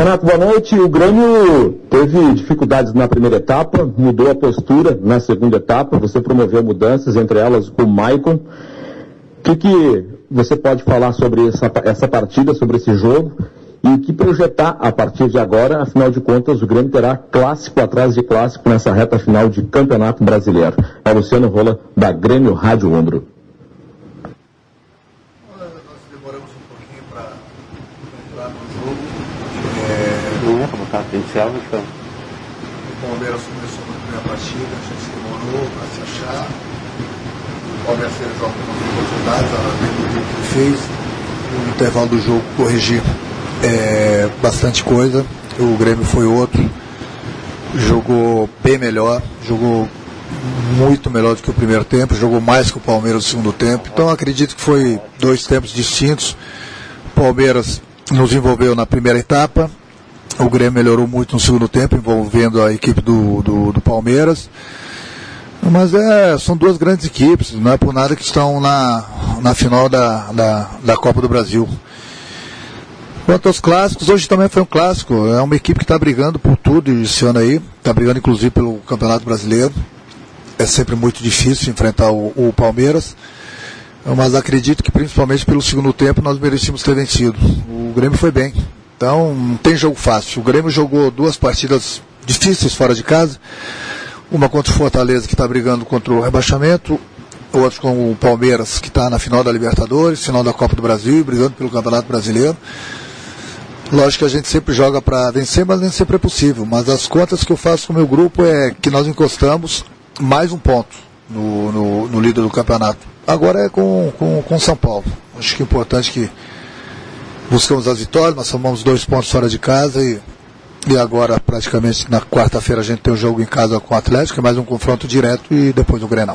Renato, boa noite. O Grêmio teve dificuldades na primeira etapa, mudou a postura na segunda etapa, você promoveu mudanças, entre elas com o Maicon. O que você pode falar sobre essa partida, sobre esse jogo, e o que projetar a partir de agora? Afinal de contas, o Grêmio terá clássico atrás de clássico nessa reta final de Campeonato Brasileiro. É o Luciano Rola, da Grêmio Rádio Umbro. Nós demoramos um pouquinho para entrar no jogo. Não é como está inicial, então. O Palmeiras começou na primeira partida, a gente demorou para se achar. O Palmeiras fez algumas oportunidades, ela dentro do que fez. No intervalo do jogo, corrigir bastante coisa. O Grêmio foi outro, jogou bem melhor, jogou muito melhor do que o primeiro tempo, jogou mais que o Palmeiras no segundo tempo. Então acredito que foi 2 tempos distintos. O Palmeiras nos envolveu na primeira etapa, o Grêmio melhorou muito no segundo tempo, envolvendo a equipe do Palmeiras. Mas são 2 grandes equipes, não é por nada que estão na final da Copa do Brasil. Quanto aos clássicos, hoje também foi um clássico. É uma equipe que está brigando por tudo esse ano aí, está brigando inclusive pelo Campeonato Brasileiro. É sempre muito difícil enfrentar o Palmeiras, mas acredito que principalmente pelo segundo tempo nós merecíamos ter vencido. O Grêmio foi bem, então não tem jogo fácil. O Grêmio jogou 2 partidas difíceis fora de casa, uma contra o Fortaleza, que está brigando contra o rebaixamento, outra com o Palmeiras, que está na final da Libertadores, final da Copa do Brasil e brigando pelo Campeonato Brasileiro. Lógico que a gente sempre joga para vencer, mas nem sempre é possível. Mas as contas que eu faço com o meu grupo é que nós encostamos mais um ponto no líder do campeonato. Agora é com São Paulo. Acho que é importante que buscamos as vitórias, nós somamos 2 pontos fora de casa e agora praticamente na quarta-feira a gente tem um jogo em casa com o Atlético, é mais um confronto direto e depois o Grenal.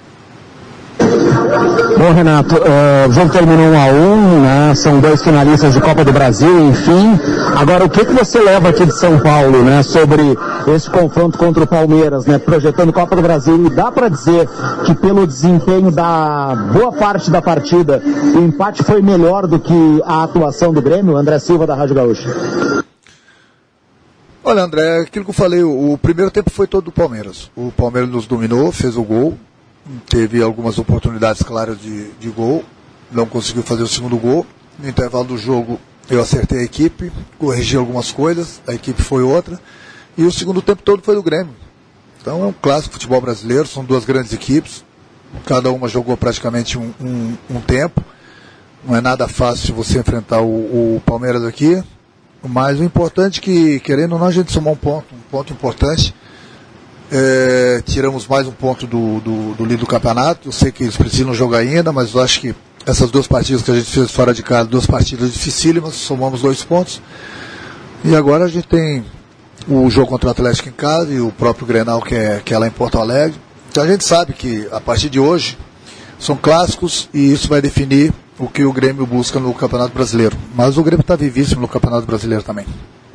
Bom, Renato, o jogo terminou 1-1, né? São 2 finalistas de Copa do Brasil, enfim. Agora, o que você leva aqui de São Paulo, né, sobre esse confronto contra o Palmeiras, né, projetando Copa do Brasil? E dá para dizer que pelo desempenho da boa parte da partida, o empate foi melhor do que a atuação do Grêmio? André Silva, da Rádio Gaúcha. Olha, André, aquilo que eu falei, o primeiro tempo foi todo do Palmeiras. O Palmeiras nos dominou, fez o gol. Teve algumas oportunidades claras de gol, não conseguiu fazer o segundo gol. No intervalo do jogo eu acertei a equipe, corrigi algumas coisas, a equipe foi outra, e o segundo tempo todo foi do Grêmio. Então é um clássico futebol brasileiro, são 2 grandes equipes, cada uma jogou praticamente um tempo. Não é nada fácil você enfrentar o Palmeiras aqui, mas o importante é que, querendo ou não, a gente somou um ponto importante. Tiramos mais um ponto do líder do campeonato. Eu sei que eles precisam jogar ainda, mas eu acho que essas 2 partidas que a gente fez fora de casa, 2 partidas dificílimas, somamos 2 pontos. E agora a gente tem o jogo contra o Atlético em casa e o próprio Grenal, que é lá em Porto Alegre. Então a gente sabe que a partir de hoje são clássicos e isso vai definir o que o Grêmio busca no Campeonato Brasileiro. Mas o Grêmio está vivíssimo no Campeonato Brasileiro também.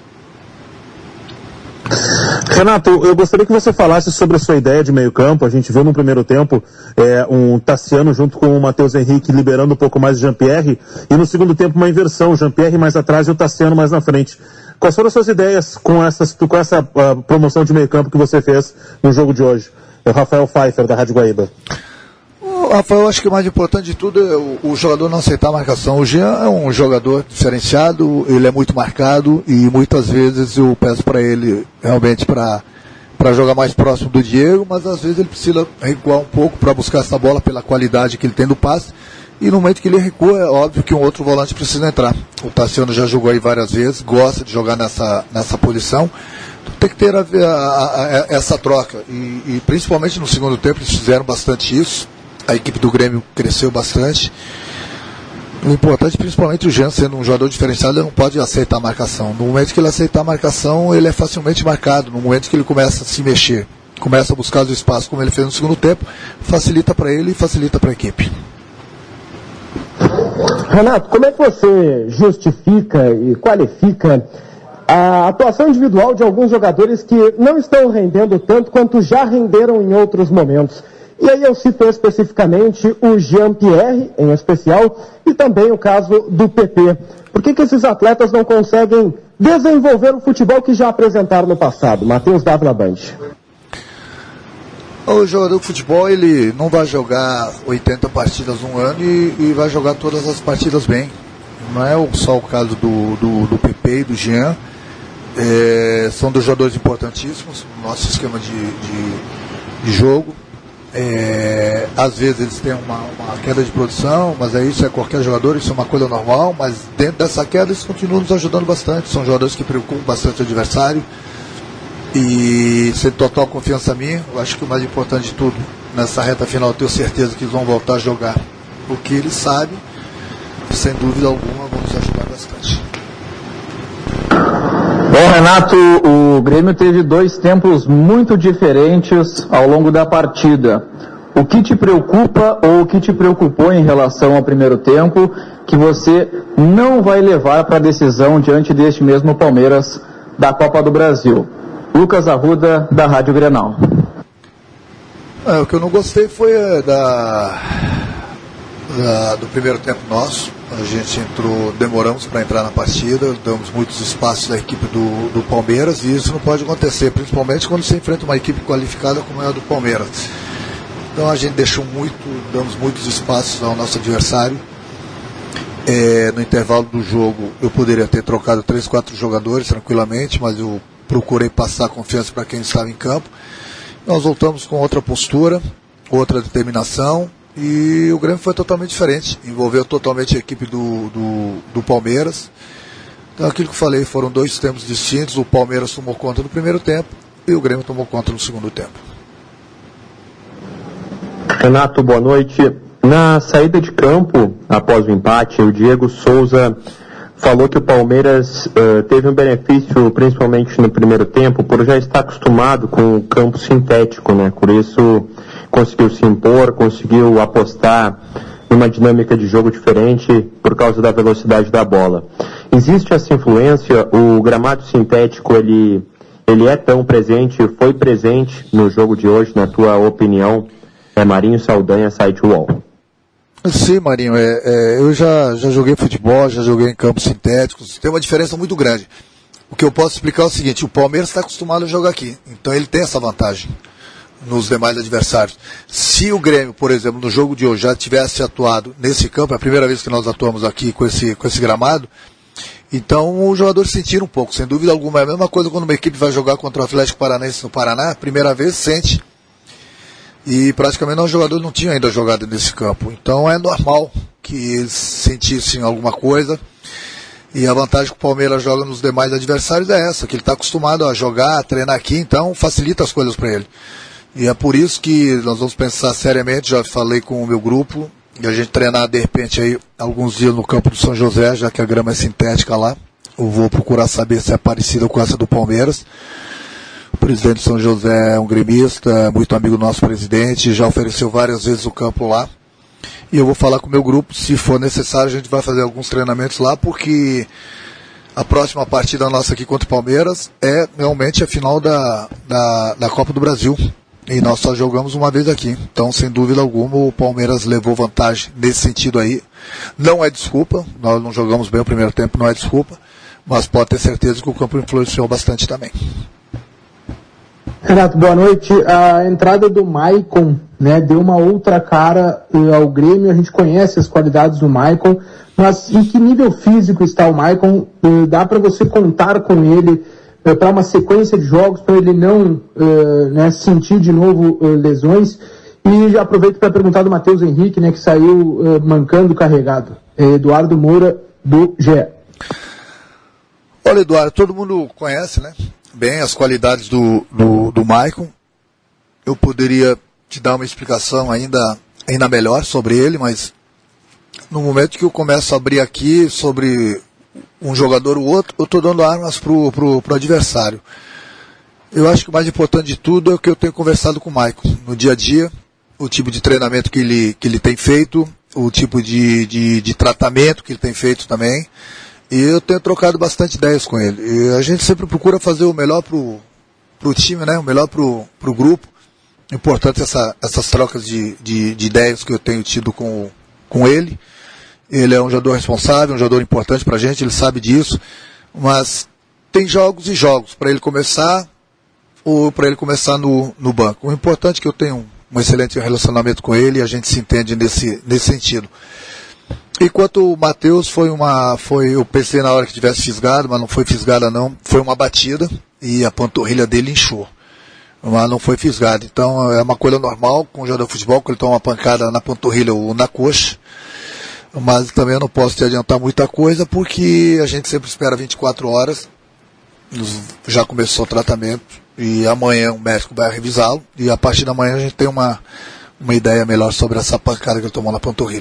Renato, eu gostaria que você falasse sobre a sua ideia de meio campo. A gente viu no primeiro tempo um Tassiano junto com o Matheus Henrique liberando um pouco mais o Jean-Pierre, e no segundo tempo uma inversão, o Jean-Pierre mais atrás e o Tassiano mais na frente. Quais foram as suas ideias com essa promoção de meio campo que você fez no jogo de hoje? É o Rafael Pfeiffer, da Rádio Guaíba. Rafael, eu acho que o mais importante de tudo é o jogador não aceitar a marcação. O Jean é um jogador diferenciado, ele é muito marcado e muitas vezes eu peço para ele realmente para jogar mais próximo do Diego, mas às vezes ele precisa recuar um pouco para buscar essa bola pela qualidade que ele tem do passe, e no momento que ele recua é óbvio que um outro volante precisa entrar. O Tassiano já jogou aí várias vezes, gosta de jogar nessa posição. Tem que ter essa troca e principalmente no segundo tempo eles fizeram bastante isso. A equipe do Grêmio cresceu bastante. O importante, principalmente o Jean, sendo um jogador diferenciado, ele não pode aceitar a marcação. No momento que ele aceitar a marcação, ele é facilmente marcado. No momento que ele começa a se mexer, começa a buscar os espaços, como ele fez no segundo tempo, facilita para ele e facilita para a equipe. Renato, como é que você justifica e qualifica a atuação individual de alguns jogadores que não estão rendendo tanto quanto já renderam em outros momentos? E aí eu cito especificamente o Jean-Pierre, em especial, e também o caso do PP. Por que esses atletas não conseguem desenvolver o futebol que já apresentaram no passado? Matheus Dávila, Band. O jogador de futebol, ele não vai jogar 80 partidas num ano e vai jogar todas as partidas bem. Não é só o caso do Pepe e do Jean. São dois jogadores importantíssimos no nosso esquema de jogo. Às vezes eles têm uma queda de produção, mas isso é qualquer jogador, isso é uma coisa normal, mas dentro dessa queda eles continuam nos ajudando bastante. São jogadores que preocupam bastante o adversário. E sem total confiança minha, eu acho que o mais importante de tudo, nessa reta final, eu tenho certeza que eles vão voltar a jogar o que eles sabem, sem dúvida alguma, vão nos ajudar bastante. Bom, Renato, o Grêmio teve 2 tempos muito diferentes ao longo da partida. O que te preocupa ou o que te preocupou em relação ao primeiro tempo que você não vai levar para a decisão diante deste mesmo Palmeiras da Copa do Brasil? Lucas Arruda, da Rádio Grenal. O que eu não gostei foi do primeiro tempo nosso. A gente demoramos para entrar na partida, damos muitos espaços à equipe do Palmeiras, e isso não pode acontecer, principalmente quando você enfrenta uma equipe qualificada como é a do Palmeiras. Então a gente damos muitos espaços ao nosso adversário. No intervalo do jogo eu poderia ter trocado 3, 4 jogadores tranquilamente, mas eu procurei passar confiança para quem estava em campo. Nós voltamos com outra postura, outra determinação, e o Grêmio foi totalmente diferente, envolveu totalmente a equipe do Palmeiras. Então aquilo que eu falei, foram 2 tempos distintos. O Palmeiras tomou conta no primeiro tempo e o Grêmio tomou conta no segundo tempo. Renato, boa noite. Na saída de campo, após o empate, o Diego Souza falou que o Palmeiras teve um benefício, principalmente no primeiro tempo, por já estar acostumado com o campo sintético, né? Por isso conseguiu se impor, conseguiu apostar numa dinâmica de jogo diferente por causa da velocidade da bola. Existe essa influência? O gramado sintético, ele é tão presente, foi presente no jogo de hoje, na tua opinião? Marinho Saldanha, site UOL. Sim, Marinho, eu já joguei futebol, já joguei em campos sintéticos, tem uma diferença muito grande. O que eu posso explicar é o seguinte: o Palmeiras está acostumado a jogar aqui, então ele tem essa vantagem nos demais adversários. Se o Grêmio, por exemplo, no jogo de hoje já tivesse atuado nesse campo, é a primeira vez que nós atuamos aqui com esse gramado, então os jogadores sentiram um pouco, sem dúvida alguma. É a mesma coisa quando uma equipe vai jogar contra o Atlético Paranaense no Paraná, primeira vez sente. E praticamente os jogadores não tinham ainda jogado nesse campo. Então é normal que eles sentissem alguma coisa. E a vantagem que o Palmeiras joga nos demais adversários é essa, que ele está acostumado a jogar, a treinar aqui, então facilita as coisas para ele. E é por isso que nós vamos pensar seriamente, já falei com o meu grupo, e a gente treinar de repente aí alguns dias no campo do São José, já que a grama é sintética lá. Eu vou procurar saber se é parecida com essa do Palmeiras. O presidente de São José é um gremista, muito amigo do nosso presidente, já ofereceu várias vezes o campo lá. E eu vou falar com o meu grupo, se for necessário a gente vai fazer alguns treinamentos lá, porque a próxima partida nossa aqui contra o Palmeiras é realmente a final da Copa do Brasil. E nós só jogamos uma vez aqui. Então, sem dúvida alguma, o Palmeiras levou vantagem nesse sentido aí. Não é desculpa, nós não jogamos bem o primeiro tempo, não é desculpa, mas pode ter certeza que o campo influenciou bastante também. Renato, boa noite. A entrada do Maicon, né, deu uma outra cara ao Grêmio. A gente conhece as qualidades do Maicon, mas em que nível físico está o Maicon? Dá para você contar com ele para uma sequência de jogos, para ele não sentir de novo lesões? E já aproveito para perguntar do Matheus Henrique, né, que saiu mancando carregado. Eduardo Moura, do GE. Olha, Eduardo, todo mundo conhece, né, bem as qualidades do Maicon. Eu poderia te dar uma explicação ainda melhor sobre ele, mas no momento que eu começo a abrir aqui sobre um jogador ou outro, eu estou dando armas pro adversário. Eu acho que o mais importante de tudo é o que eu tenho conversado com o Maicon no dia a dia, o tipo de treinamento que ele tem feito, o tipo de tratamento que ele tem feito também. E eu tenho trocado bastante ideias com ele. E a gente sempre procura fazer o melhor pro time, né? O melhor pro grupo. Importante essas trocas de ideias que eu tenho tido com ele. Ele é um jogador responsável, um jogador importante pra gente, ele sabe disso. Mas tem jogos e jogos, para ele começar ou para ele começar no banco. O importante é que eu tenho um excelente relacionamento com ele e a gente se entende nesse sentido. Enquanto o Matheus eu pensei na hora que tivesse fisgado, mas não foi fisgada não, foi uma batida e a panturrilha dele inchou, mas não foi fisgada. Então é uma coisa normal com o jogador de futebol, quando ele toma uma pancada na panturrilha ou na coxa, mas também eu não posso te adiantar muita coisa porque a gente sempre espera 24 horas, já começou o tratamento e amanhã o médico vai revisá-lo e a partir da manhã a gente tem uma ideia melhor sobre essa pancada que ele tomou na panturrilha.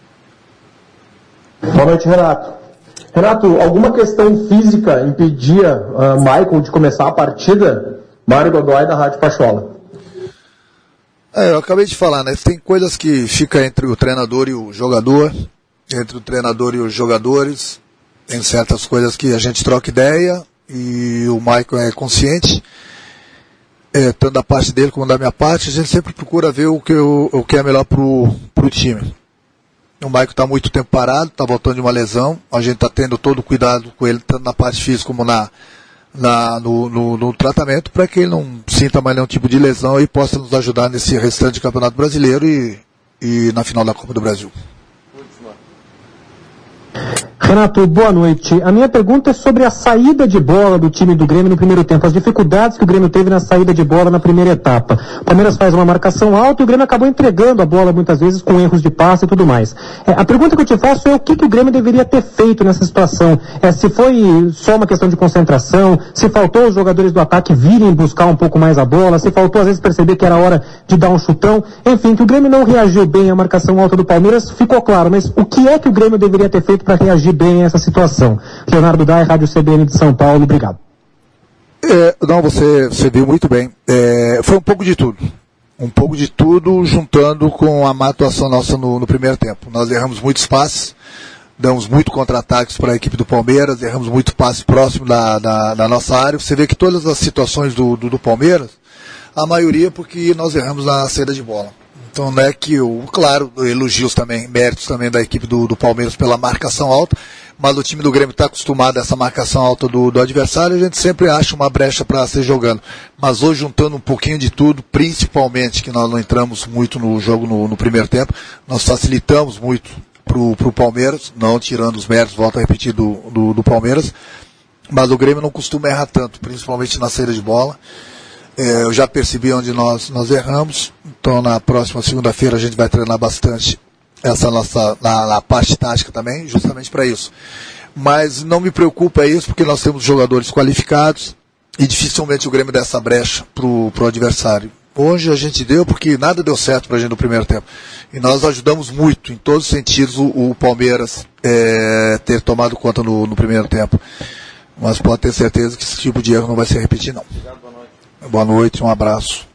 Boa noite, Renato. Renato, alguma questão física impedia Michael de começar a partida? Mário Godoy, da Rádio Pachola. Eu acabei de falar, né? Tem coisas que ficam entre o treinador e o jogador, entre o treinador e os jogadores, tem certas coisas que a gente troca ideia e o Michael é consciente, tanto da parte dele como da minha parte, a gente sempre procura ver o que é melhor pro time. O Michael está muito tempo parado, está voltando de uma lesão, a gente está tendo todo o cuidado com ele, tanto na parte física como no tratamento, para que ele não sinta mais nenhum tipo de lesão e possa nos ajudar nesse restante de Campeonato Brasileiro e na final da Copa do Brasil. Renato, boa noite. A minha pergunta é sobre a saída de bola do time do Grêmio no primeiro tempo, as dificuldades que o Grêmio teve na saída de bola na primeira etapa. O Palmeiras faz uma marcação alta e o Grêmio acabou entregando a bola muitas vezes com erros de passe e tudo mais. A pergunta que eu te faço é o que o Grêmio deveria ter feito nessa situação? Se foi só uma questão de concentração, se faltou os jogadores do ataque virem buscar um pouco mais a bola, se faltou às vezes perceber que era hora de dar um chutão, enfim, que o Grêmio não reagiu bem à marcação alta do Palmeiras, ficou claro, mas o que é que o Grêmio deveria ter feito para reagir bem a essa situação? Leonardo Dai, Rádio CBN de São Paulo, obrigado. Não, você viu muito bem. Foi um pouco de tudo. Um pouco de tudo, juntando com a má atuação nossa no primeiro tempo. Nós erramos muitos passes, damos muito contra-ataques para a equipe do Palmeiras, erramos muito passe próximo da nossa área. Você vê que todas as situações do Palmeiras, a maioria porque nós erramos na saída de bola. Então não é que, claro, elogios também, méritos também da equipe do Palmeiras pela marcação alta, mas o time do Grêmio está acostumado a essa marcação alta do adversário, a gente sempre acha uma brecha para ser jogando. Mas hoje, juntando um pouquinho de tudo, principalmente que nós não entramos muito no jogo no primeiro tempo, nós facilitamos muito pro Palmeiras, não tirando os méritos, volto a repetir, do Palmeiras, mas o Grêmio não costuma errar tanto, principalmente na saída de bola. Eu já percebi onde nós erramos, então na próxima segunda-feira a gente vai treinar bastante essa nossa na parte tática também, justamente para isso. Mas não me preocupa isso, porque nós temos jogadores qualificados e dificilmente o Grêmio dá essa brecha pro adversário. Hoje a gente deu, porque nada deu certo pra gente no primeiro tempo. E nós ajudamos muito, em todos os sentidos, o Palmeiras ter tomado conta no primeiro tempo. Mas pode ter certeza que esse tipo de erro não vai se repetir, não. Boa noite, um abraço.